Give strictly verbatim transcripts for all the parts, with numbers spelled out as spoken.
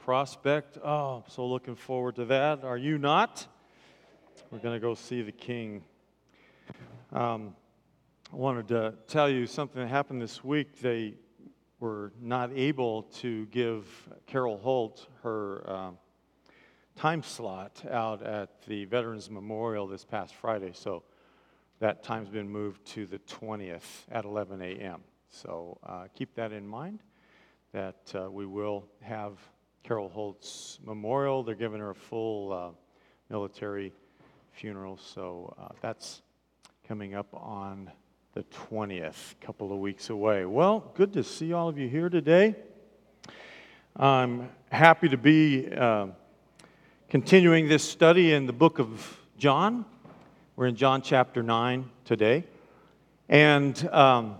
prospect. Oh, I'm so looking forward to that. Are you not? We're going to go see the King. Um, I wanted to tell you something that happened this week. They were not able to give Carol Holt her uh, time slot out at the Veterans Memorial this past Friday, so that time's been moved to the twentieth at eleven a.m. So uh, keep that in mind, that uh, we will have Carol Holt's memorial. They're giving her a full uh, military funeral, so uh, that's coming up on the twentieth, a couple of weeks away. Well, good to see all of you here today. I'm happy to be uh, continuing this study in the book of John. We're in John chapter nine today. And um,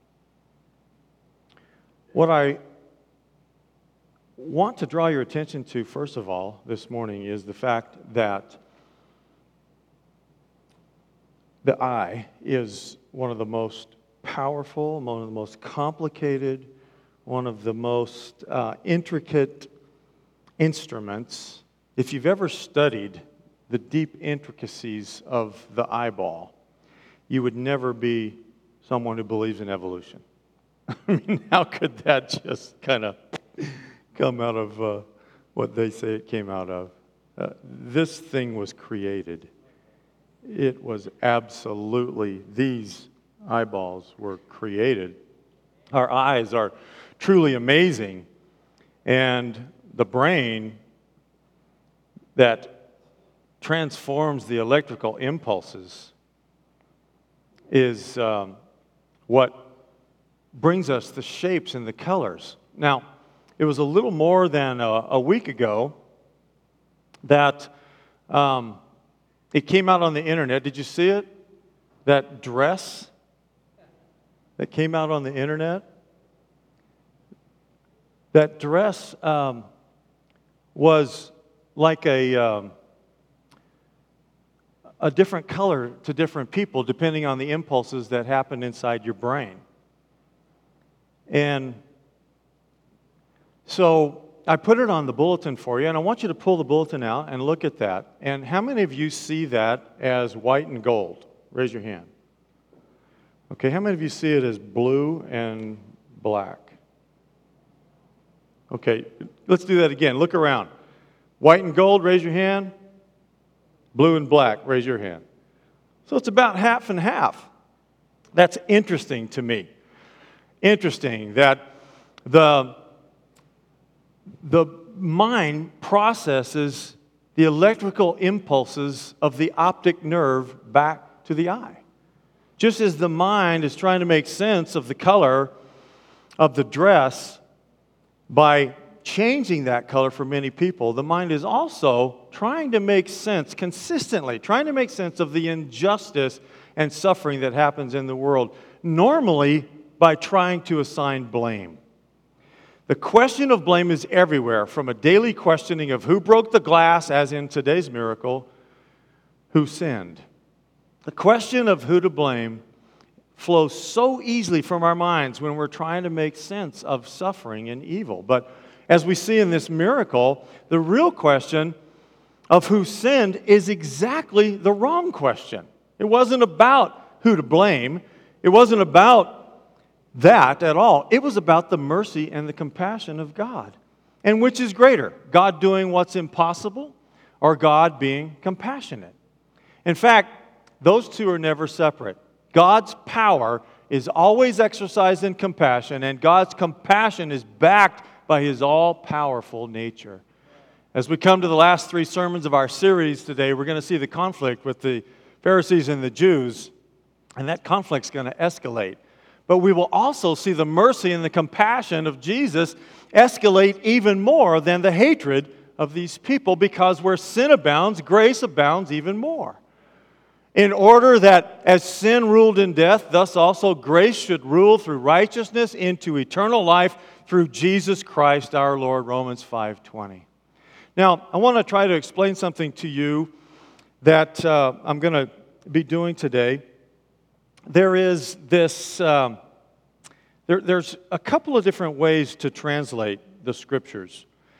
what I want to draw your attention to, first of all, this morning is the fact that the eye is one of the most powerful, one of the most complicated, one of the most uh, intricate instruments. If you've ever studied the deep intricacies of the eyeball, you would never be someone who believes in evolution. I mean, how could that just kind of come out of uh, what they say it came out of? Uh, this thing was created. It was absolutely, these eyeballs were created. Our eyes are truly amazing, and the brain that transforms the electrical impulses is um, what brings us the shapes and the colors. Now, it was a little more than a, a week ago that um, it came out on the internet. Did you see it? That dress that came out on the internet? That dress um, was like a um, a different color to different people depending on the impulses that happen inside your brain. And so I put it on the bulletin for you, and I want you to pull the bulletin out and look at that. And how many of you see that as white and gold? Raise your hand. Okay, how many of you see it as blue and black? Okay, let's do that again. Look around. White and gold, raise your hand. Blue and black, raise your hand. So it's about half and half. That's interesting to me. Interesting that the The mind processes the electrical impulses of the optic nerve back to the eye. Just as the mind is trying to make sense of the color of the dress by changing that color for many people, the mind is also trying to make sense, consistently trying to make sense of the injustice and suffering that happens in the world, normally by trying to assign blame. The question of blame is everywhere, from a daily questioning of who broke the glass, as in today's miracle, who sinned. The question of who to blame flows so easily from our minds when we're trying to make sense of suffering and evil. But as we see in this miracle, the real question of who sinned is exactly the wrong question. It wasn't about who to blame. It wasn't about that at all. It was about the mercy and the compassion of God. And which is greater, God doing what's impossible or God being compassionate? In fact, those two are never separate. God's power is always exercised in compassion, and God's compassion is backed by His all-powerful nature. As we come to the last three sermons of our series today, we're going to see the conflict with the Pharisees and the Jews, and that conflict's going to escalate. But we will also see the mercy and the compassion of Jesus escalate even more than the hatred of these people, because where sin abounds, grace abounds even more. In order that as sin ruled in death, thus also grace should rule through righteousness into eternal life through Jesus Christ our Lord, Romans five twenty. Now, I want to try to explain something to you that uh, I'm going to be doing today. There is this, um, there, there's a couple of different ways to translate the Scriptures.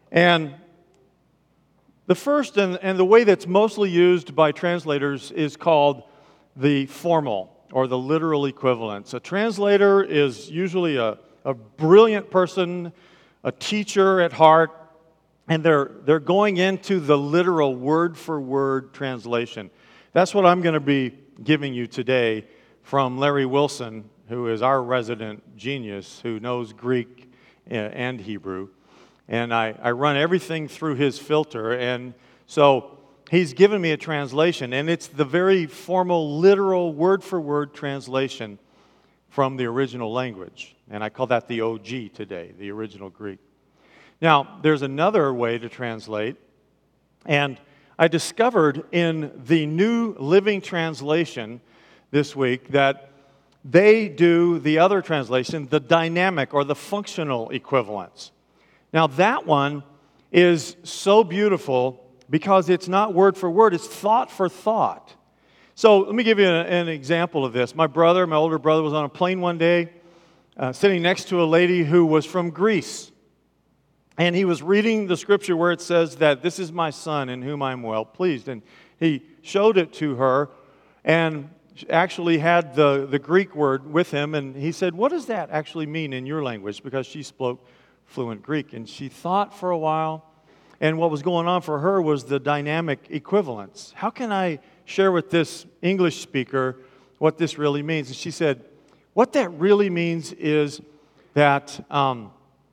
And the first and, and the way that's mostly used by translators is called the formal or the literal equivalence. A translator is usually a, a brilliant person, a teacher at heart, and they're, they're going into the literal word-for-word translation. That's what I'm going to be giving you today from Larry Wilson, who is our resident genius, who knows Greek and Hebrew. And I, I run everything through his filter, and so he's given me a translation, and it's the very formal, literal, word-for-word translation from the original language. And I call that the O G today, the original Greek. Now, there's another way to translate, and I discovered in the New Living Translation this week that they do the other translation, the dynamic or the functional equivalence. Now, that one is so beautiful because it's not word for word, it's thought for thought. So let me give you an, an example of this. My brother, my older brother, was on a plane one day uh, sitting next to a lady who was from Greece. And he was reading the scripture where it says that this is my son in whom I'm well pleased. And he showed it to her and actually had the, the Greek word with him. And he said, what does that actually mean in your language? Because she spoke fluent Greek. And she thought for a while. And what was going on for her was the dynamic equivalence. How can I share with this English speaker what this really means? And she said, what that really means is that um,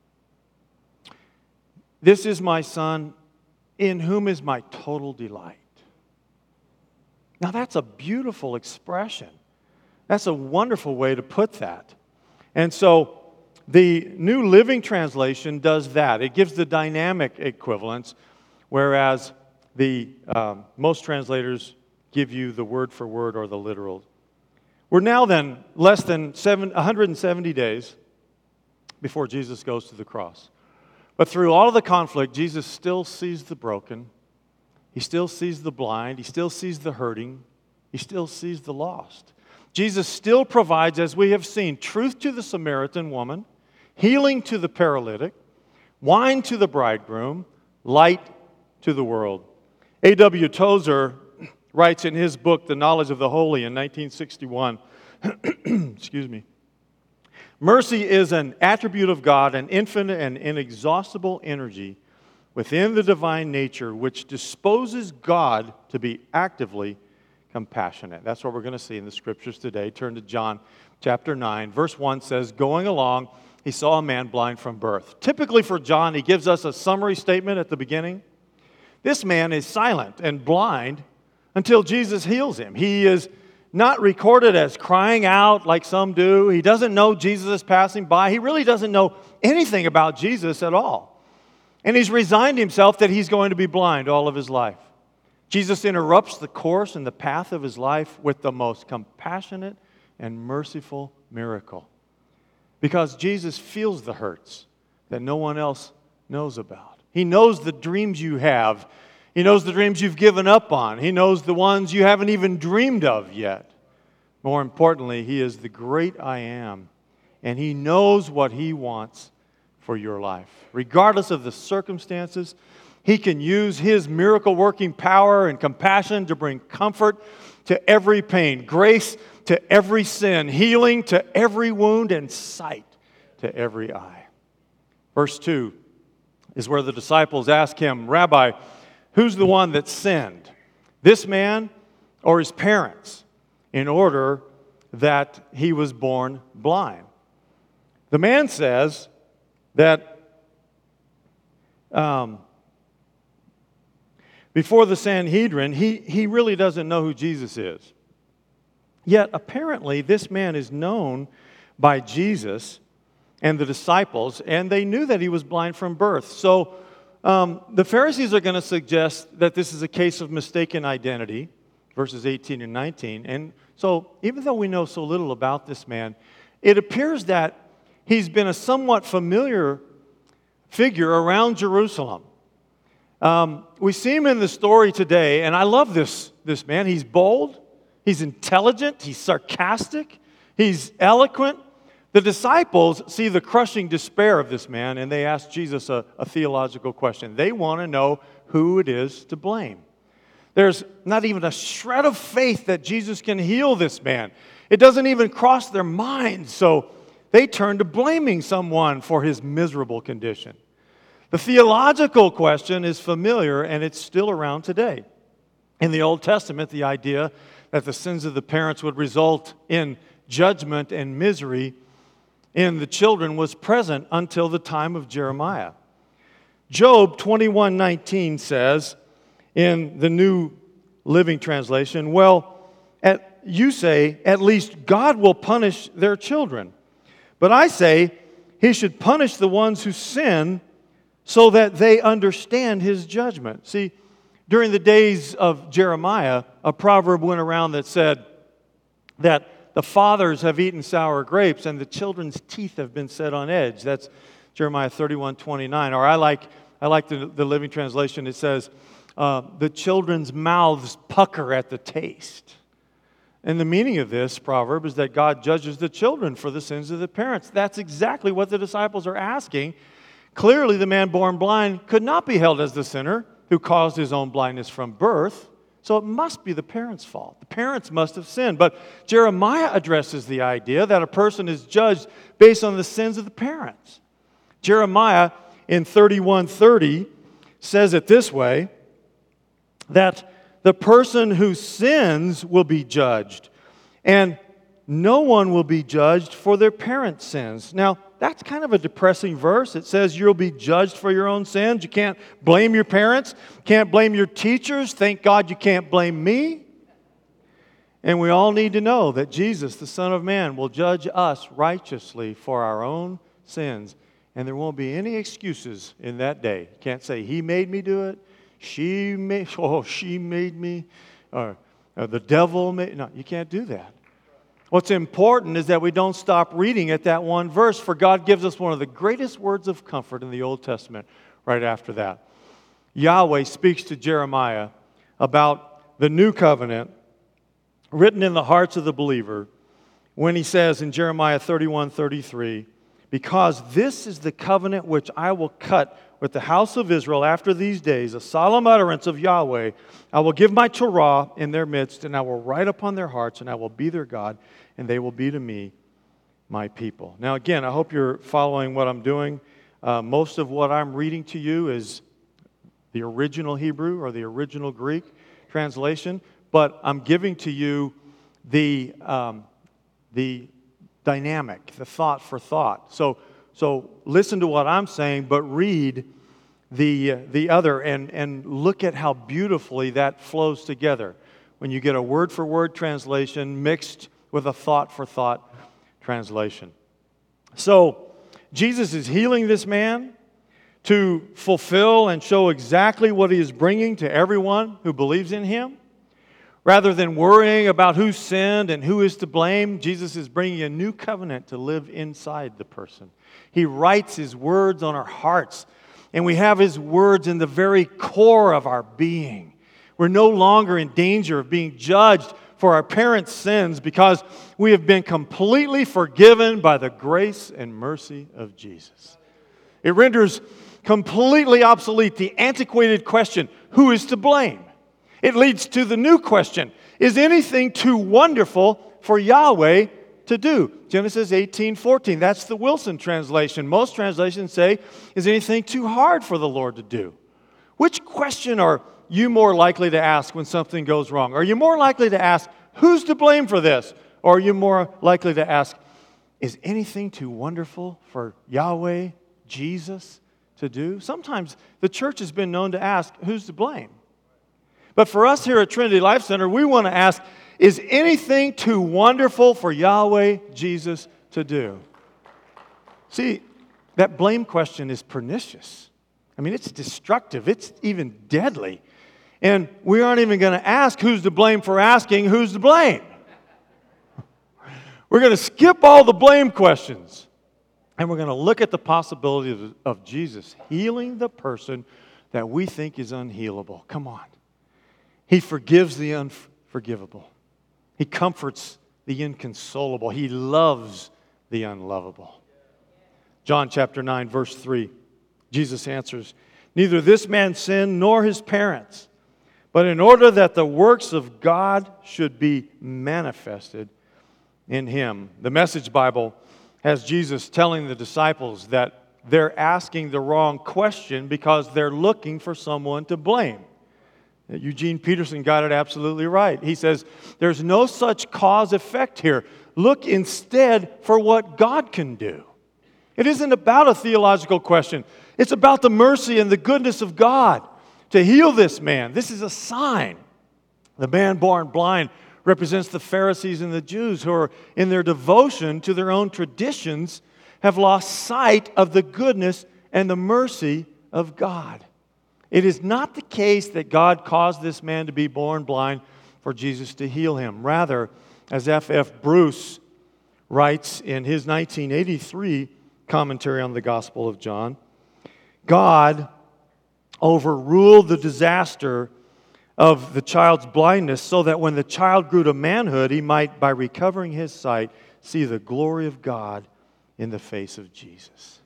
this is my son in whom is my total delight. Now that's a beautiful expression. That's a wonderful way to put that. And so the New Living Translation does that. It gives the dynamic equivalence, whereas the um, most translators give you the word for word or the literal. We're now then less than seven, one hundred seventy days before Jesus goes to the cross. But through all of the conflict, Jesus still sees the broken. He still sees the blind. He still sees the hurting. He still sees the lost. Jesus still provides, as we have seen, truth to the Samaritan woman, healing to the paralytic, wine to the bridegroom, light to the world. A W Tozer writes in his book, The Knowledge of the Holy, in nineteen sixty-one, excuse me, mercy is an attribute of God, an infinite and inexhaustible energy within the divine nature which disposes God to be actively compassionate. That's what we're going to see in the scriptures today. Turn to John chapter nine. Verse one says, going along, he saw a man blind from birth. Typically for John, he gives us a summary statement at the beginning. This man is silent and blind until Jesus heals him. He is not recorded as crying out like some do. He doesn't know Jesus is passing by. He really doesn't know anything about Jesus at all. And he's resigned himself that he's going to be blind all of his life. Jesus interrupts the course and the path of his life with the most compassionate and merciful miracle. Because Jesus feels the hurts that no one else knows about. He knows the dreams you have. He knows the dreams you've given up on. He knows the ones you haven't even dreamed of yet. More importantly, He is the great I am, and He knows what He wants for your life. Regardless of the circumstances, He can use His miracle-working power and compassion to bring comfort to every pain, grace to every sin, healing to every wound, and sight to every eye. Verse two is where the disciples ask Him, Rabbi, who's the one that sinned, this man or his parents, in order that he was born blind? The man says that um, before the Sanhedrin, he, he really doesn't know who Jesus is. Yet, apparently, this man is known by Jesus and the disciples, and they knew that he was blind from birth. So, um, the Pharisees are going to suggest that this is a case of mistaken identity, verses eighteen and nineteen. And so, even though we know so little about this man, it appears that he's been a somewhat familiar figure around Jerusalem. Um, we see him in the story today, and I love this, this man. He's bold, he's intelligent, he's sarcastic, he's eloquent. The disciples see the crushing despair of this man, and they ask Jesus a, a theological question. They want to know who it is to blame. There's not even a shred of faith that Jesus can heal this man. It doesn't even cross their minds, so they turn to blaming someone for his miserable condition. The theological question is familiar, and it's still around today. In the Old Testament, the idea that the sins of the parents would result in judgment and misery in the children was present until the time of Jeremiah. Job twenty-one nineteen says in the New Living Translation, well, at, you say, at least God will punish their children. But I say, he should punish the ones who sin so that they understand his judgment. See, during the days of Jeremiah, a proverb went around that said that the fathers have eaten sour grapes and the children's teeth have been set on edge. That's Jeremiah thirty-one twenty-nine. Or I like I like the, the Living Translation. It says, uh, the children's mouths pucker at the taste. And the meaning of this proverb is that God judges the children for the sins of the parents. That's exactly what the disciples are asking. Clearly, the man born blind could not be held as the sinner who caused his own blindness from birth. So it must be the parents' fault. The parents must have sinned. But Jeremiah addresses the idea that a person is judged based on the sins of the parents. Jeremiah in thirty-one thirty says it this way, that the person who sins will be judged, and no one will be judged for their parents' sins. Now, that's kind of a depressing verse. It says you'll be judged for your own sins. You can't blame your parents, can't blame your teachers. Thank God you can't blame me. And we all need to know that Jesus, the Son of Man, will judge us righteously for our own sins. And there won't be any excuses in that day. You can't say, he made me do it. She made, oh, she made me, or, or the devil made, no, you can't do that. What's important is that we don't stop reading at that one verse, for God gives us one of the greatest words of comfort in the Old Testament right after that. Yahweh speaks to Jeremiah about the new covenant written in the hearts of the believer when he says in Jeremiah thirty-one thirty-three, because this is the covenant which I will cut with the house of Israel after these days, a solemn utterance of Yahweh. I will give my Torah in their midst, and I will write upon their hearts, and I will be their God, and they will be to me my people. Now again, I hope you're following what I'm doing. Uh, most of what I'm reading to you is the original Hebrew or the original Greek translation, but I'm giving to you the, um, the dynamic, the thought for thought. So So listen to what I'm saying, but read the uh, the other and, and look at how beautifully that flows together when you get a word-for-word translation mixed with a thought-for-thought translation. So Jesus is healing this man to fulfill and show exactly what he is bringing to everyone who believes in him. Rather than worrying about who sinned and who is to blame, Jesus is bringing a new covenant to live inside the person. He writes his words on our hearts, and we have his words in the very core of our being. We're no longer in danger of being judged for our parents' sins because we have been completely forgiven by the grace and mercy of Jesus. It renders completely obsolete the antiquated question, who is to blame? It leads to the new question, is anything too wonderful for Yahweh to do? Genesis eighteen fourteen, that's the Wilson translation. Most translations say, is anything too hard for the Lord to do? Which question are you more likely to ask when something goes wrong? Are you more likely to ask, who's to blame for this? Or are you more likely to ask, is anything too wonderful for Yahweh, Jesus, to do? Sometimes the church has been known to ask, who's to blame? But for us here at Trinity Life Center, we want to ask, is anything too wonderful for Yahweh, Jesus, to do? See, that blame question is pernicious. I mean, it's destructive. It's even deadly. And we aren't even going to ask who's to blame for asking who's to blame. We're going to skip all the blame questions. And we're going to look at the possibility of, of Jesus healing the person that we think is unhealable. Come on. He forgives the unforgivable. He comforts the inconsolable. He loves the unlovable. John chapter nine, verse three, Jesus answers, neither this man sinned nor his parents, but in order that the works of God should be manifested in him. The Message Bible has Jesus telling the disciples that they're asking the wrong question because they're looking for someone to blame. Eugene Peterson got it absolutely right. He says, there's no such cause-effect here. Look instead for what God can do. It isn't about a theological question. It's about the mercy and the goodness of God to heal this man. This is a sign. The man born blind represents the Pharisees and the Jews who are, in their devotion to their own traditions, have lost sight of the goodness and the mercy of God. It is not the case that God caused this man to be born blind for Jesus to heal him. Rather, as F F Bruce writes in his nineteen eighty-three commentary on the Gospel of John, God overruled the disaster of the child's blindness so that when the child grew to manhood, he might, by recovering his sight, see the glory of God in the face of Jesus.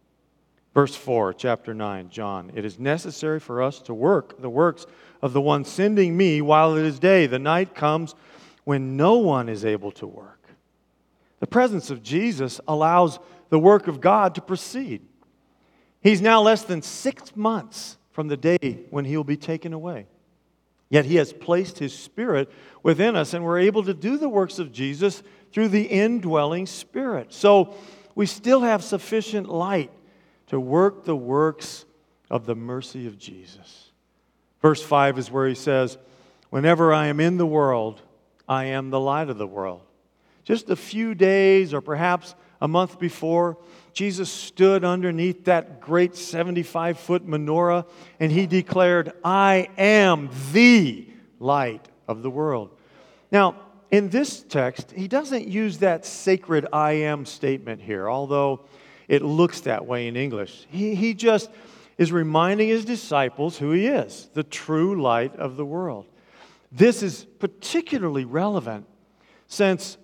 Verse four, chapter nine, John, it is necessary for us to work the works of the one sending me while it is day. The night comes when no one is able to work. The presence of Jesus allows the work of God to proceed. He's now less than six months from the day when he will be taken away. Yet he has placed his Spirit within us, and we're able to do the works of Jesus through the indwelling Spirit. So we still have sufficient light to work the works of the mercy of Jesus. Verse five is where he says, whenever I am in the world, I am the light of the world. Just a few days or perhaps a month before, Jesus stood underneath that great seventy-five foot menorah and he declared, I am the light of the world. Now, in this text, he doesn't use that sacred I am statement here, although it looks that way in English. He, he just is reminding his disciples who he is, the true light of the world. This is particularly relevant since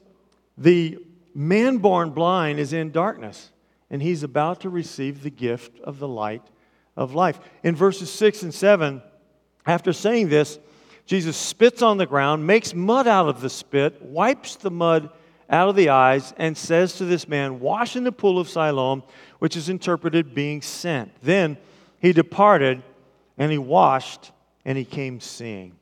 the man born blind is in darkness, and he's about to receive the gift of the light of life. In verses six and seven, after saying this, Jesus spits on the ground, makes mud out of the spit, wipes the mud out of the eyes, and says to this man, wash in the pool of Siloam, which is interpreted being sent. Then he departed, and he washed, and he came seeing.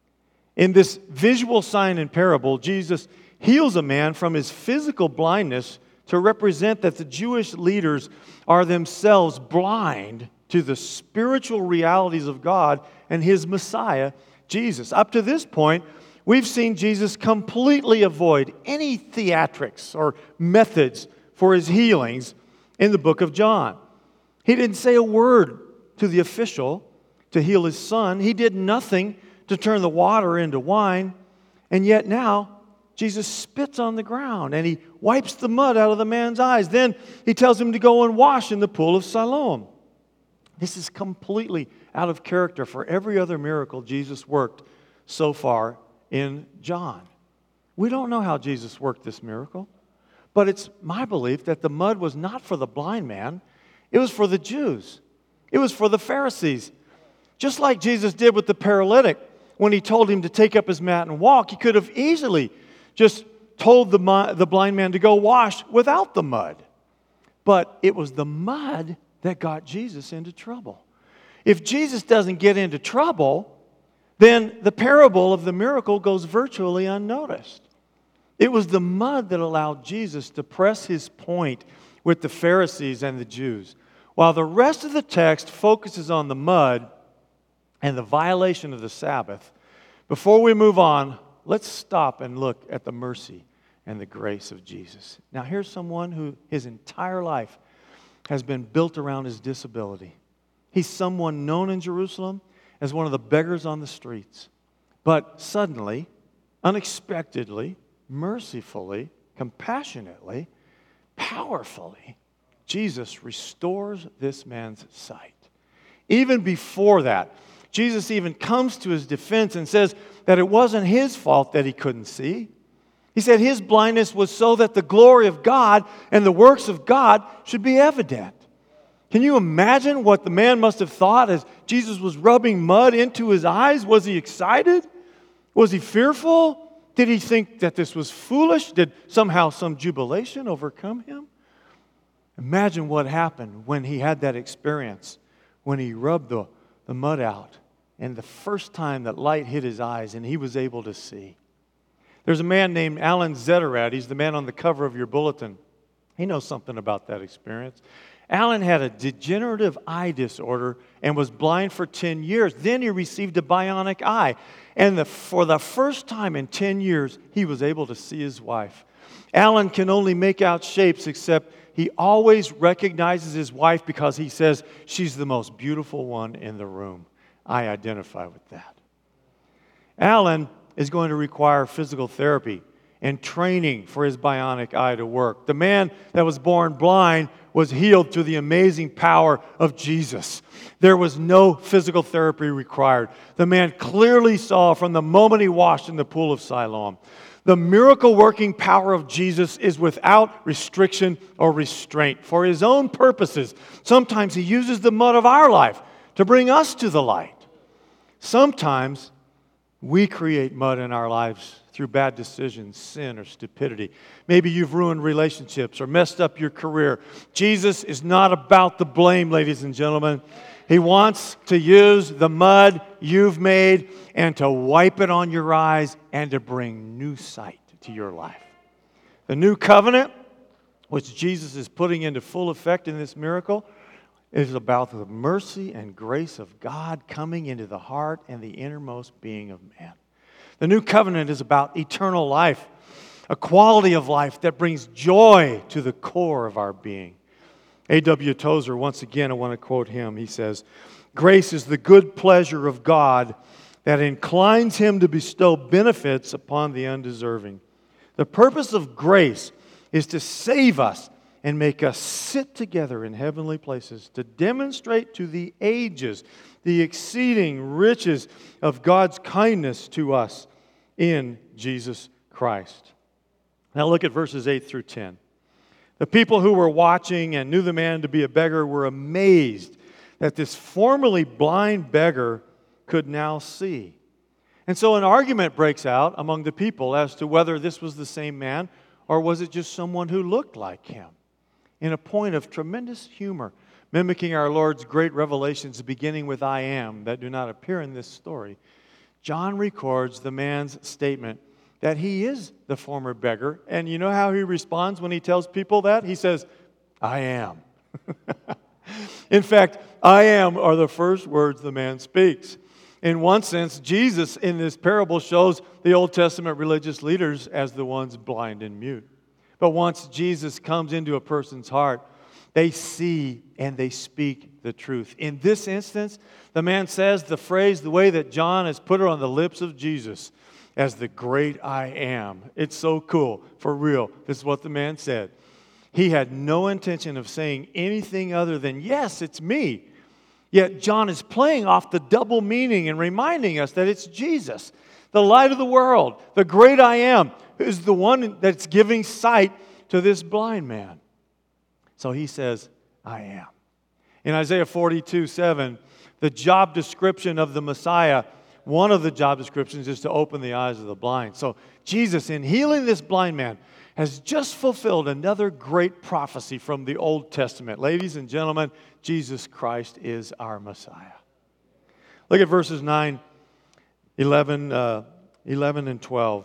In this visual sign and parable, Jesus heals a man from his physical blindness to represent that the Jewish leaders are themselves blind to the spiritual realities of God and his Messiah, Jesus. Up to this point, we've seen Jesus completely avoid any theatrics or methods for his healings in the book of John. He didn't say a word to the official to heal his son. He did nothing to turn the water into wine. And yet now, Jesus spits on the ground and he wipes the mud out of the man's eyes. Then he tells him to go and wash in the pool of Siloam. This is completely out of character for every other miracle Jesus worked so far in John. We don't know how Jesus worked this miracle, but it's my belief that the mud was not for the blind man. It was for the Jews. It was for the Pharisees. Just like Jesus did with the paralytic when he told him to take up his mat and walk, he could have easily just told the, the blind man to go wash without the mud. But it was the mud that got Jesus into trouble. If Jesus doesn't get into trouble, then the parable of the miracle goes virtually unnoticed. It was the mud that allowed Jesus to press his point with the Pharisees and the Jews. While the rest of the text focuses on the mud and the violation of the Sabbath, before we move on, let's stop and look at the mercy and the grace of Jesus. Now, here's someone who his entire life has been built around his disability. He's someone known in Jerusalem as one of the beggars on the streets. But suddenly, unexpectedly, mercifully, compassionately, powerfully, Jesus restores this man's sight. Even before that, Jesus even comes to his defense and says that it wasn't his fault that he couldn't see. He said his blindness was so that the glory of God and the works of God should be evident. Can you imagine what the man must have thought as Jesus was rubbing mud into his eyes? Was he excited? Was he fearful? Did he think that this was foolish? Did somehow some jubilation overcome him? Imagine what happened when he had that experience, when he rubbed the, the mud out, and the first time that light hit his eyes and he was able to see. There's a man named Alan Zetterad. He's the man on the cover of your bulletin. He knows something about that experience. Alan had a degenerative eye disorder and was blind for ten years. Then he received a bionic eye. And the, for the first time in ten years, he was able to see his wife. Alan can only make out shapes, except he always recognizes his wife because he says, she's the most beautiful one in the room. I identify with that. Alan is going to require physical therapy and training for his bionic eye to work. The man that was born blind was healed through the amazing power of Jesus. There was no physical therapy required. The man clearly saw from the moment he washed in the pool of Siloam. The miracle-working power of Jesus is without restriction or restraint. For his own purposes, sometimes he uses the mud of our life to bring us to the light. Sometimes we create mud in our lives through bad decisions, sin, or stupidity. Maybe you've ruined relationships or messed up your career. Jesus is not about the blame, ladies and gentlemen. He wants to use the mud you've made and to wipe it on your eyes and to bring new sight to your life. The new covenant, which Jesus is putting into full effect in this miracle, is about the mercy and grace of God coming into the heart and the innermost being of man. The new covenant is about eternal life, a quality of life that brings joy to the core of our being. A W Tozer, once again, I want to quote him. He says, "Grace is the good pleasure of God that inclines Him to bestow benefits upon the undeserving. The purpose of grace is to save us and make us sit together in heavenly places, to demonstrate to the ages the exceeding riches of God's kindness to us in Jesus Christ." Now look at verses eight through ten. The people who were watching and knew the man to be a beggar were amazed that this formerly blind beggar could now see. And so an argument breaks out among the people as to whether this was the same man or was it just someone who looked like him. In a point of tremendous humor, mimicking our Lord's great revelations beginning with "I am" that do not appear in this story, John records the man's statement that he is the former beggar. And you know how he responds when he tells people that? He says, "I am." In fact, "I am" are the first words the man speaks. In one sense, Jesus in this parable shows the Old Testament religious leaders as the ones blind and mute. But once Jesus comes into a person's heart, they see and they speak the truth. In this instance, the man says the phrase the way that John has put it on the lips of Jesus, as the great I am. It's so cool, for real. This is what the man said. He had no intention of saying anything other than, "Yes, it's me." Yet John is playing off the double meaning and reminding us that it's Jesus, the light of the world, the great I am, who is the one that's giving sight to this blind man. So he says, "I am." In Isaiah forty-two seven, the job description of the Messiah, one of the job descriptions is to open the eyes of the blind. So Jesus, in healing this blind man, has just fulfilled another great prophecy from the Old Testament. Ladies and gentlemen, Jesus Christ is our Messiah. Look at verses nine, eleven, uh, eleven and twelve.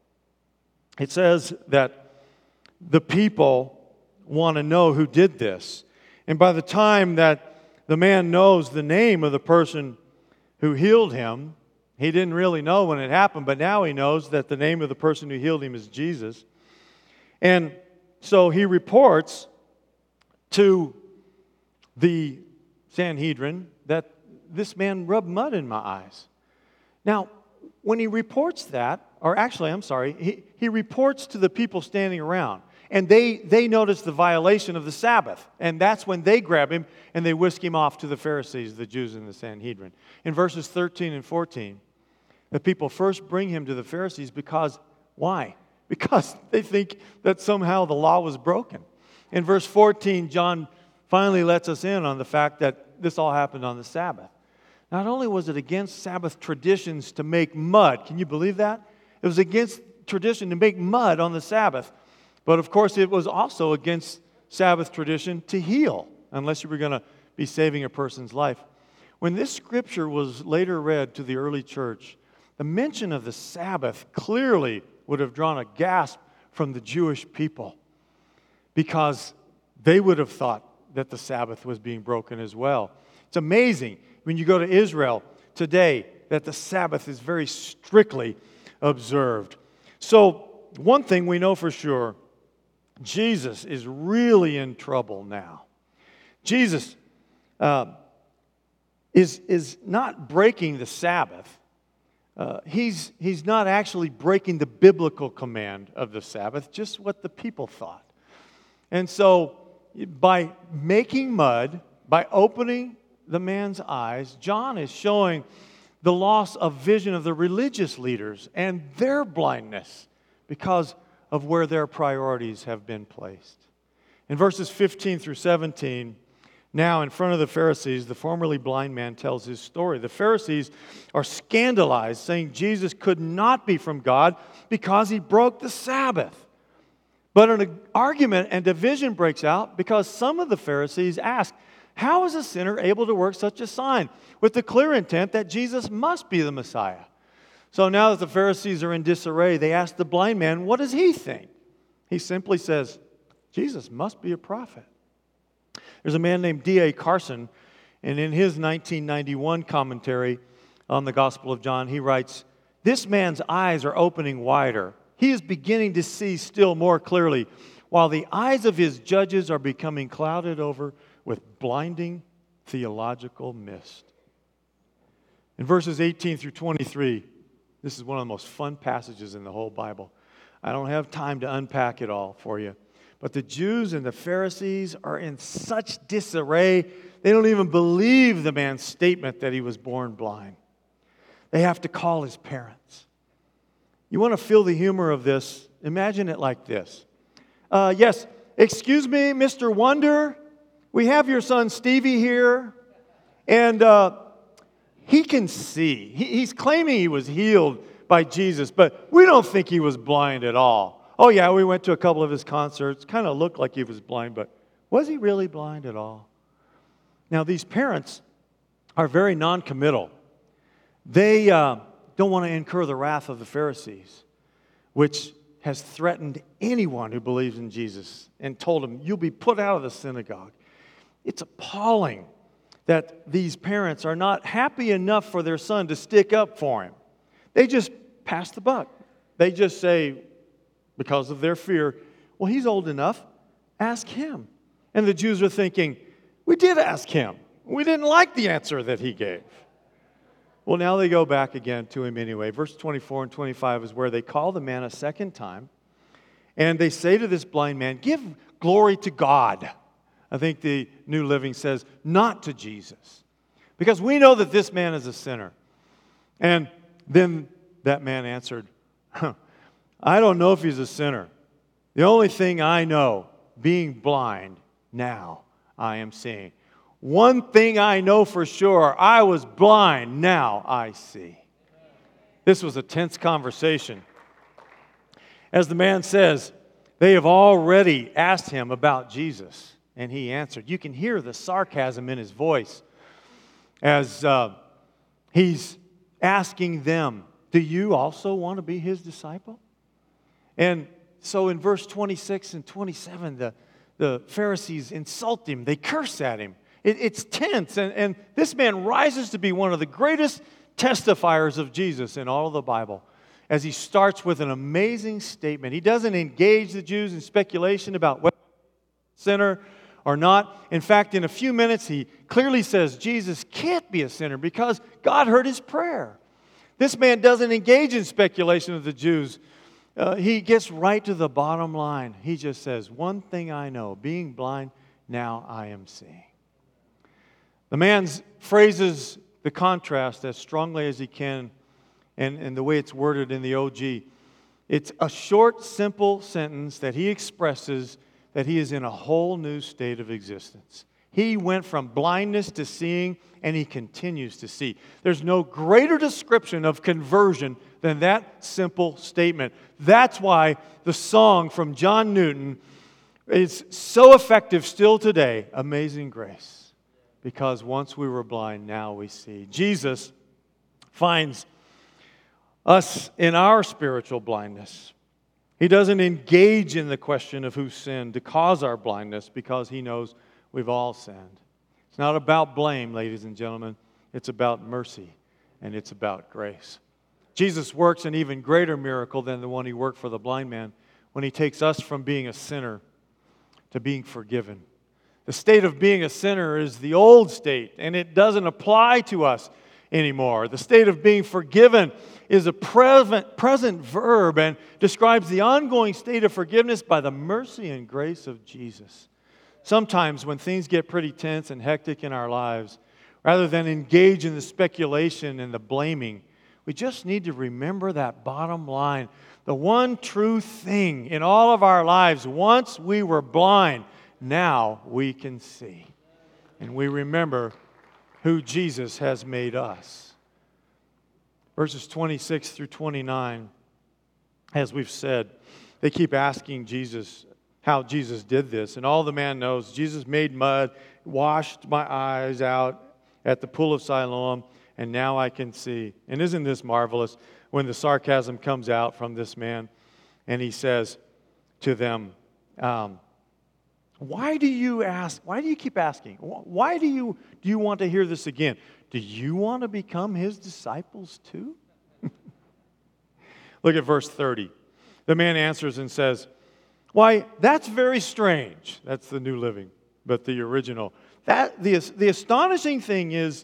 It says that the people want to know who did this. And by the time that the man knows the name of the person who healed him, he didn't really know when it happened, but now he knows that the name of the person who healed him is Jesus. And so he reports to the Sanhedrin that this man rubbed mud in my eyes. Now, when he reports that, or actually, I'm sorry, he, he reports to the people standing around. And they, they notice the violation of the Sabbath. And that's when they grab him and they whisk him off to the Pharisees, the Jews in the Sanhedrin. In verses thirteen and fourteen, the people first bring him to the Pharisees because, why? because they think that somehow the law was broken. In verse fourteen, John finally lets us in on the fact that this all happened on the Sabbath. Not only was it against Sabbath traditions to make mud, can you believe that? It was against tradition to make mud on the Sabbath, but of course it was also against Sabbath tradition to heal, unless you were going to be saving a person's life. When this scripture was later read to the early church, the mention of the Sabbath clearly would have drawn a gasp from the Jewish people, because they would have thought that the Sabbath was being broken as well. It's amazing when you go to Israel today that the Sabbath is very strictly observed. So one thing we know for sure, Jesus is really in trouble now. Jesus uh, is, is not breaking the Sabbath. Uh, he's, he's not actually breaking the biblical command of the Sabbath, just what the people thought. And so by making mud, by opening the man's eyes, John is showing the loss of vision of the religious leaders and their blindness because of where their priorities have been placed. In verses fifteen through seventeen, now in front of the Pharisees, the formerly blind man tells his story. The Pharisees are scandalized, saying Jesus could not be from God because he broke the Sabbath. But an argument and division breaks out because some of the Pharisees ask, how is a sinner able to work such a sign? With the clear intent that Jesus must be the Messiah. So now that the Pharisees are in disarray, they ask the blind man, what does he think? He simply says, Jesus must be a prophet. There's a man named D A Carson, and in his nineteen ninety-one commentary on the Gospel of John, he writes, this man's eyes are opening wider. He is beginning to see still more clearly, while the eyes of his judges are becoming clouded over with blinding theological mist. In verses eighteen through twenty-three, this is one of the most fun passages in the whole Bible. I don't have time to unpack it all for you. But the Jews and the Pharisees are in such disarray, they don't even believe the man's statement that he was born blind. They have to call his parents. You want to feel the humor of this? Imagine it like this. Uh, yes, excuse me, Mister Wonder. We have your son Stevie here, and uh, he can see. He, he's claiming he was healed by Jesus, but we don't think he was blind at all. Oh yeah, we went to a couple of his concerts. Kind of looked like he was blind, but was he really blind at all? Now these parents are very non-committal. They uh, don't want to incur the wrath of the Pharisees, which has threatened anyone who believes in Jesus and told them, you'll be put out of the synagogue. It's appalling that these parents are not happy enough for their son to stick up for him. They just pass the buck. They just say, because of their fear, well, he's old enough, ask him. And the Jews are thinking, we did ask him. We didn't like the answer that he gave. Well, now they go back again to him anyway. Verse twenty-four and twenty-five is where they call the man a second time, and they say to this blind man, give glory to God. I think the New Living says, not to Jesus. Because we know that this man is a sinner. And then that man answered, huh, I don't know if he's a sinner. The only thing I know, being blind, now I am seeing. One thing I know for sure, I was blind, now I see. This was a tense conversation. As the man says, they have already asked him about Jesus, and he answered. You can hear the sarcasm in his voice as uh, he's asking them, do you also want to be his disciple? And so in verse twenty-six and twenty-seven, the, the Pharisees insult him. They curse at him. It, it's tense. And, and this man rises to be one of the greatest testifiers of Jesus in all of the Bible as he starts with an amazing statement. He doesn't engage the Jews in speculation about whether he's a sinner or not. In fact, in a few minutes, he clearly says Jesus can't be a sinner because God heard his prayer. This man doesn't engage in speculation of the Jews. Uh, he gets right to the bottom line. He just says, one thing I know, being blind, now I am seeing. The man phrases the contrast as strongly as he can, and, and the way it's worded in the O G It's a short, simple sentence that he expresses that he is in a whole new state of existence. He went from blindness to seeing, and he continues to see. There's no greater description of conversion than that simple statement. That's why the song from John Newton is so effective still today, Amazing Grace. Because once we were blind, now we see. Jesus finds us in our spiritual blindness. He doesn't engage in the question of who sinned to cause our blindness because he knows we've all sinned. It's not about blame, ladies and gentlemen. It's about mercy, and it's about grace. Jesus works an even greater miracle than the one he worked for the blind man when he takes us from being a sinner to being forgiven. The state of being a sinner is the old state, and it doesn't apply to us anymore. The state of being forgiven is a present, present verb and describes the ongoing state of forgiveness by the mercy and grace of Jesus. Sometimes when things get pretty tense and hectic in our lives, rather than engage in the speculation and the blaming, we just need to remember that bottom line. The one true thing in all of our lives, once we were blind, now we can see. And we remember who Jesus has made us. Verses twenty-six through twenty-nine, as we've said, they keep asking Jesus how Jesus did this. And all the man knows, Jesus made mud, washed my eyes out at the pool of Siloam, and now I can see. And isn't this marvelous when the sarcasm comes out from this man and he says to them, um, why do you ask, why do you keep asking? Why do you, do you want to hear this again? Do you want to become his disciples too? Look at verse thirty. The man answers and says, why, that's very strange. That's the New Living, but the original. That the, the astonishing thing is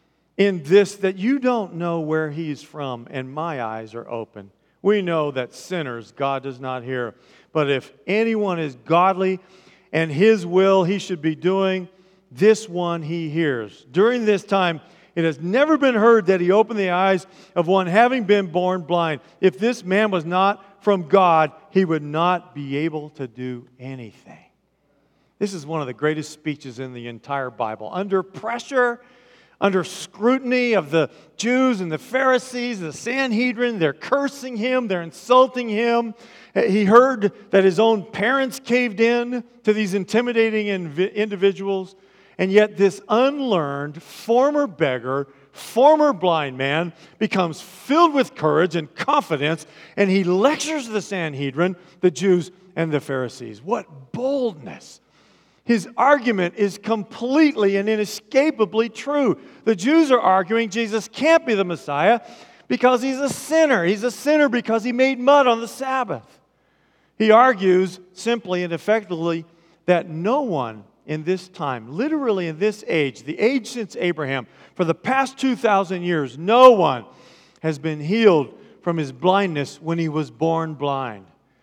in this that you don't know where he's from, and my eyes are open. We know that sinners God does not hear. But if anyone is godly and his will he should be doing, this one he hears. During this time, it has never been heard that he opened the eyes of one having been born blind. If this man was not from God, he would not be able to do anything. This is one of the greatest speeches in the entire Bible. Under pressure, under scrutiny of the Jews and the Pharisees, the Sanhedrin, they're cursing him, they're insulting him. He heard that his own parents caved in to these intimidating individuals. And yet this unlearned former beggar, former blind man becomes filled with courage and confidence, and he lectures the Sanhedrin, the Jews, and the Pharisees. What boldness! His argument is completely and inescapably true. The Jews are arguing Jesus can't be the Messiah because he's a sinner. He's a sinner because he made mud on the Sabbath. He argues simply and effectively that no one in this time, literally in this age, the age since Abraham, for the past two thousand years, no one has been healed from his blindness when he was born blind.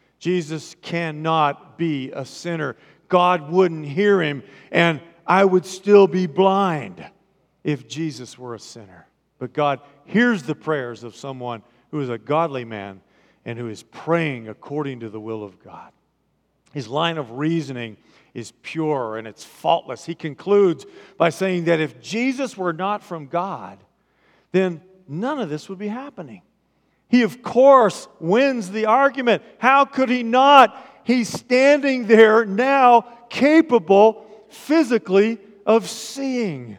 Jesus cannot be a sinner. God wouldn't hear him, and I would still be blind if Jesus were a sinner. But God hears the prayers of someone who is a godly man and who is praying according to the will of God. His line of reasoning is pure and it's faultless. He concludes by saying that if Jesus were not from God, then none of this would be happening. He, of course, wins the argument. How could he not? He's standing there now, capable physically of seeing.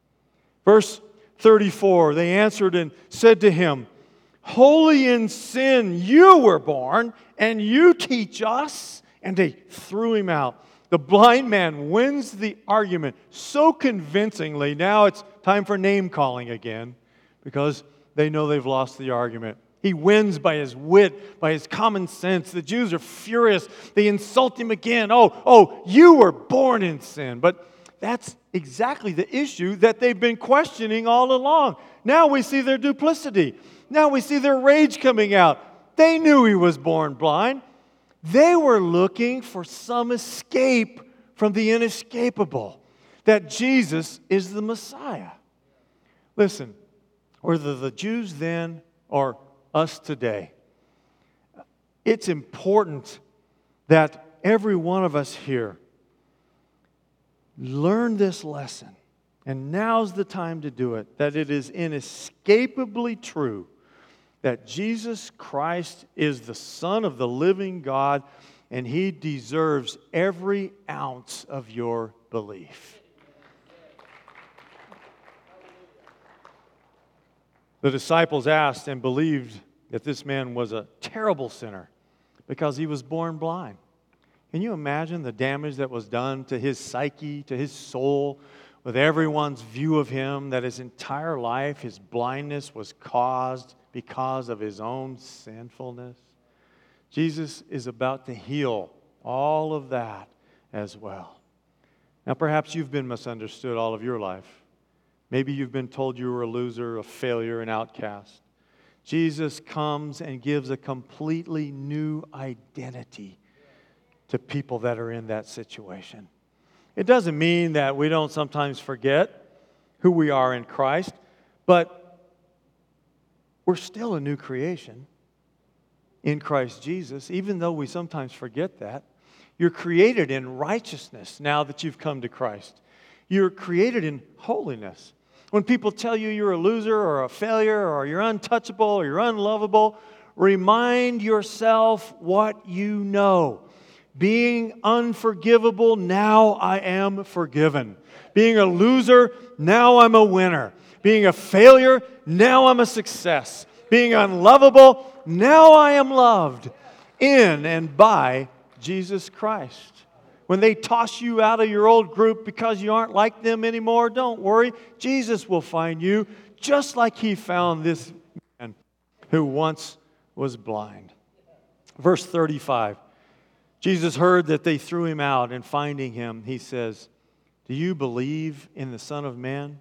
Verse thirty-four, they answered and said to him, "Wholly in sin you were born, and you teach us?" And they threw him out. The blind man wins the argument so convincingly. Now it's time for name calling again because they know they've lost the argument. He wins by his wit, by his common sense. The Jews are furious. They insult him again. Oh, oh, you were born in sin. But that's exactly the issue that they've been questioning all along. Now we see their duplicity. Now we see their rage coming out. They knew he was born blind. They were looking for some escape from the inescapable, that Jesus is the Messiah. Listen, whether the Jews then or us today, it's important that every one of us here learn this lesson. And now's the time to do it, that it is inescapably true that Jesus Christ is the Son of the living God, and He deserves every ounce of your belief. The disciples asked and believed that this man was a terrible sinner because he was born blind. Can you imagine the damage that was done to his psyche, to his soul, with everyone's view of him, that his entire life, his blindness was caused because of his own sinfulness? Jesus is about to heal all of that as well. Now, perhaps you've been misunderstood all of your life. Maybe you've been told you were a loser, a failure, an outcast. Jesus comes and gives a completely new identity to people that are in that situation. It doesn't mean that we don't sometimes forget who we are in Christ, but we're still a new creation in Christ Jesus, even though we sometimes forget that. You're created in righteousness now that you've come to Christ. You're created in holiness. When people tell you you're a loser or a failure or you're untouchable or you're unlovable, remind yourself what you know. Being unforgivable, now I am forgiven. Being a loser, now I'm a winner. Being a failure, now I'm a success. Being unlovable, now I am loved in and by Jesus Christ. When they toss you out of your old group because you aren't like them anymore, don't worry. Jesus will find you just like He found this man who once was blind. Verse thirty-five. Jesus heard that they threw him out, and finding him, He says, "Do you believe in the Son of Man?"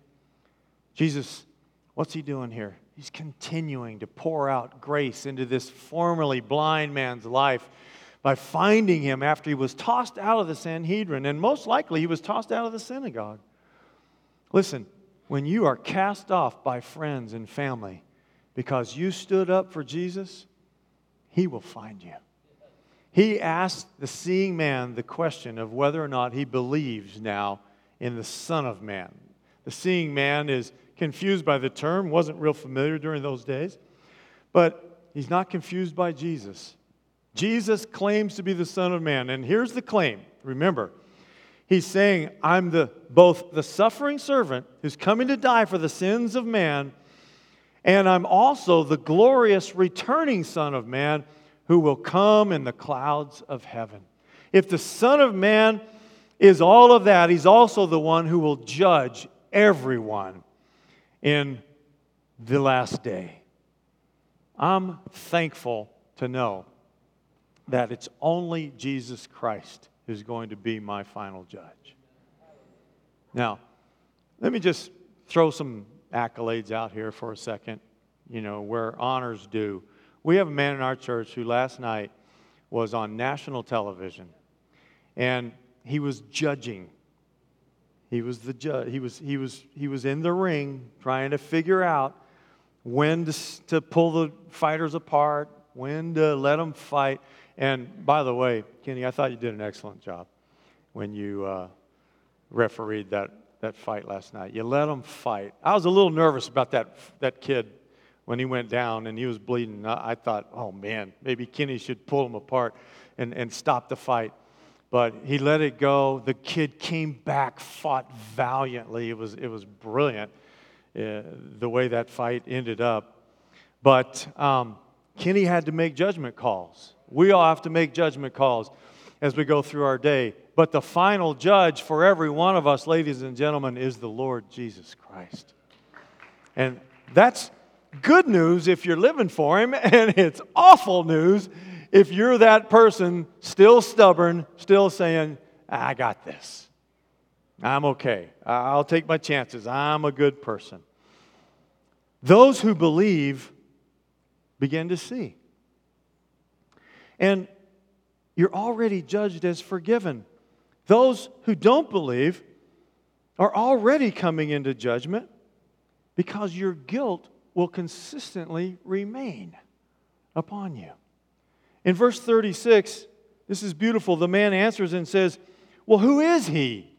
Jesus, what's He doing here? He's continuing to pour out grace into this formerly blind man's life by finding him after he was tossed out of the Sanhedrin, and most likely he was tossed out of the synagogue. Listen, when you are cast off by friends and family because you stood up for Jesus, He will find you. He asked the seeing man the question of whether or not he believes now in the Son of Man. The seeing man is confused by the term, wasn't real familiar during those days, but he's not confused by Jesus. Jesus claims to be the Son of Man, and here's the claim. Remember, He's saying, I'm the both the suffering servant who's coming to die for the sins of man, and I'm also the glorious returning Son of Man who will come in the clouds of heaven. If the Son of Man is all of that, He's also the one who will judge everyone in the last day. I'm thankful to know that it's only Jesus Christ who's going to be my final judge. Now, let me just throw some accolades out here for a second, you know, where honors due. We have a man in our church who last night was on national television, and he was judging. He was the judge. He was he was he was in the ring trying to figure out when to, to pull the fighters apart, when to let them fight. And by the way, Kenny, I thought you did an excellent job when you uh, refereed that, that fight last night. You let them fight. I was a little nervous about that that kid when he went down and he was bleeding. I, I thought, oh man, maybe Kenny should pull him apart and, and stop the fight. But he let it go. The kid came back, fought valiantly. It was it was brilliant uh, the way that fight ended up. But um, Kenny had to make judgment calls. We all have to make judgment calls as we go through our day. But the final judge for every one of us, ladies and gentlemen, is the Lord Jesus Christ. And that's good news if you're living for Him, and it's awful news if you're that person still stubborn, still saying, I got this. I'm okay. I'll take my chances. I'm a good person. Those who believe begin to see. And you're already judged as forgiven. Those who don't believe are already coming into judgment because your guilt will consistently remain upon you. In verse thirty-six, this is beautiful. The man answers and says, well, who is he?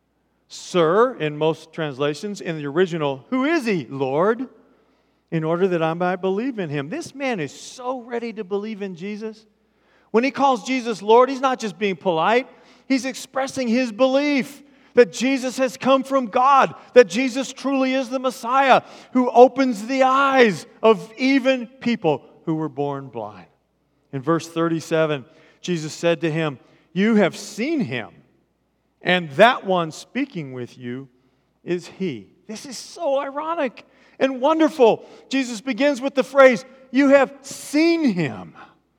Sir, in most translations, in the original, who is he, Lord? In order that I might believe in him. This man is so ready to believe in Jesus. When he calls Jesus Lord, he's not just being polite. He's expressing his belief that Jesus has come from God, that Jesus truly is the Messiah who opens the eyes of even people who were born blind. In verse thirty-seven, Jesus said to him, you have seen him, and that one speaking with you is he. This is so ironic and wonderful. Jesus begins with the phrase, you have seen him.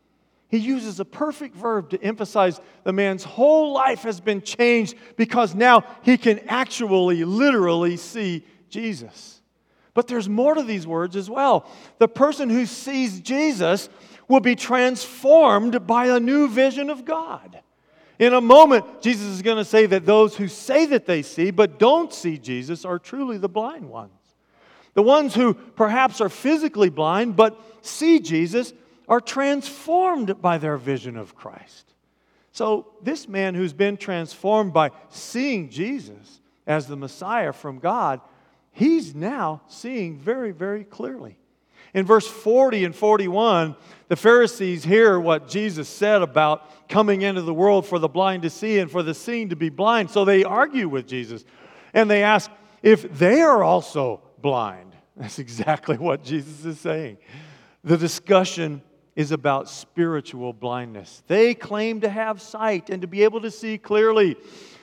He uses a perfect verb to emphasize the man's whole life has been changed because now he can actually, literally see Jesus. But there's more to these words as well. The person who sees Jesus will be transformed by a new vision of God. In a moment, Jesus is going to say that those who say that they see but don't see Jesus are truly the blind ones. The ones who perhaps are physically blind but see Jesus are transformed by their vision of Christ. So this man who's been transformed by seeing Jesus as the Messiah from God, he's now seeing very, very clearly. In verse forty and forty-one, the Pharisees hear what Jesus said about coming into the world for the blind to see and for the seeing to be blind. So they argue with Jesus. And they ask if they are also blind. That's exactly what Jesus is saying. The discussion is about spiritual blindness. They claim to have sight and to be able to see clearly.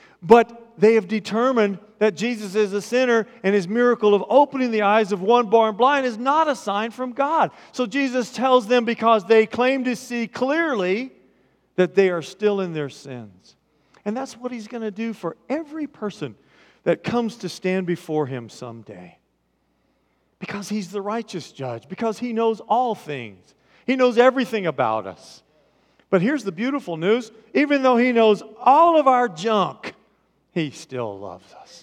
But they have determined that Jesus is a sinner and his miracle of opening the eyes of one born blind is not a sign from God. So Jesus tells them because they claim to see clearly that they are still in their sins. And that's what he's going to do for every person that comes to stand before him someday. Because he's the righteous judge, because he knows all things. He knows everything about us. But here's the beautiful news. Even though he knows all of our junk, he still loves us.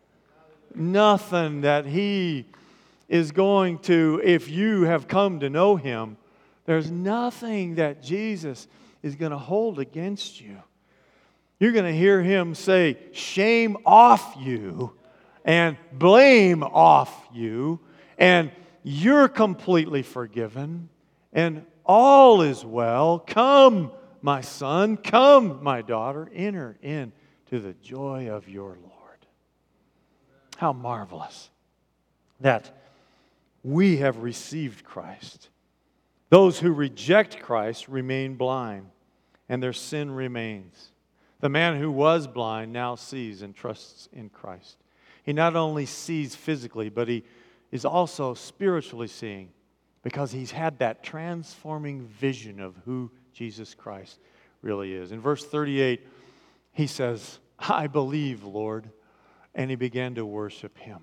Nothing that he is going to, if you have come to know him, there's nothing that Jesus is going to hold against you. You're going to hear him say, shame off you, and blame off you, and you're completely forgiven. And all is well. Come, my son. Come, my daughter. Enter into the joy of your Lord. How marvelous that we have received Christ. Those who reject Christ remain blind, and their sin remains. The man who was blind now sees and trusts in Christ. He not only sees physically, but he is also spiritually seeing, because he's had that transforming vision of who Jesus Christ really is. In verse thirty-eight, he says, I believe, Lord. And he began to worship him.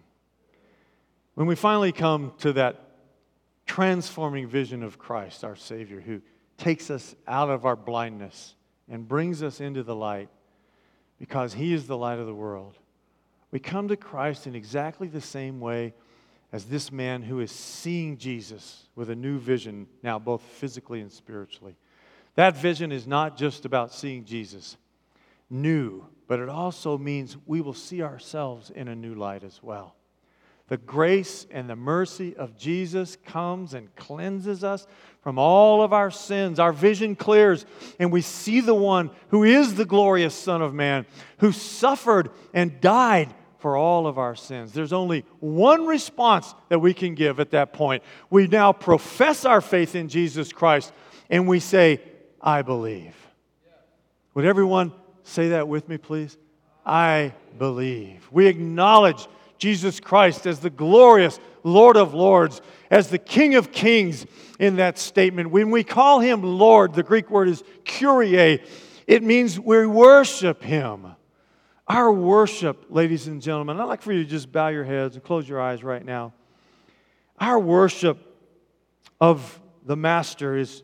When we finally come to that transforming vision of Christ, our Savior, who takes us out of our blindness and brings us into the light, because he is the light of the world, we come to Christ in exactly the same way as this man who is seeing Jesus with a new vision now, both physically and spiritually. That vision is not just about seeing Jesus new, but it also means we will see ourselves in a new light as well. The grace and the mercy of Jesus comes and cleanses us from all of our sins. Our vision clears, and we see the one who is the glorious Son of Man, who suffered and died for all of our sins. There's only one response that we can give at that point. We now profess our faith in Jesus Christ, and we say, I believe. Would everyone say that with me, please? I believe. We acknowledge Jesus Christ as the glorious Lord of Lords, as the King of Kings in that statement. When we call him Lord, the Greek word is Kyrie. It means we worship him. Our worship, ladies and gentlemen, I'd like for you to just bow your heads and close your eyes right now. Our worship of the Master is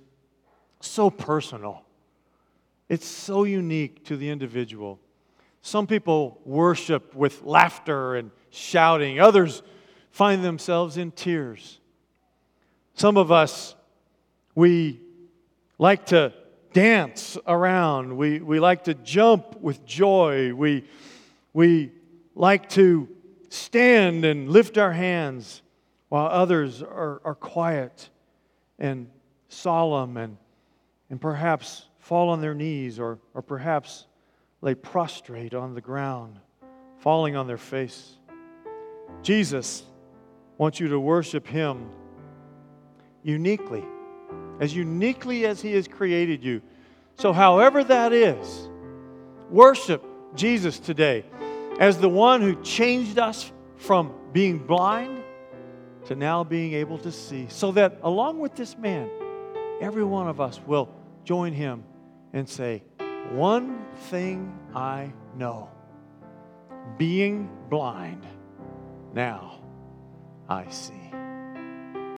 so personal. It's so unique to the individual. Some people worship with laughter and shouting. Others find themselves in tears. Some of us, we like to dance around. We, we like to jump with joy. We, we like to stand and lift our hands while others are, are quiet and solemn and, and perhaps fall on their knees or, or perhaps lay prostrate on the ground, falling on their face. Jesus wants you to worship Him uniquely, as uniquely as He has created you. So however that is, worship Jesus today as the one who changed us from being blind to now being able to see, so that along with this man, every one of us will join him and say, one thing I know, being blind, now I see.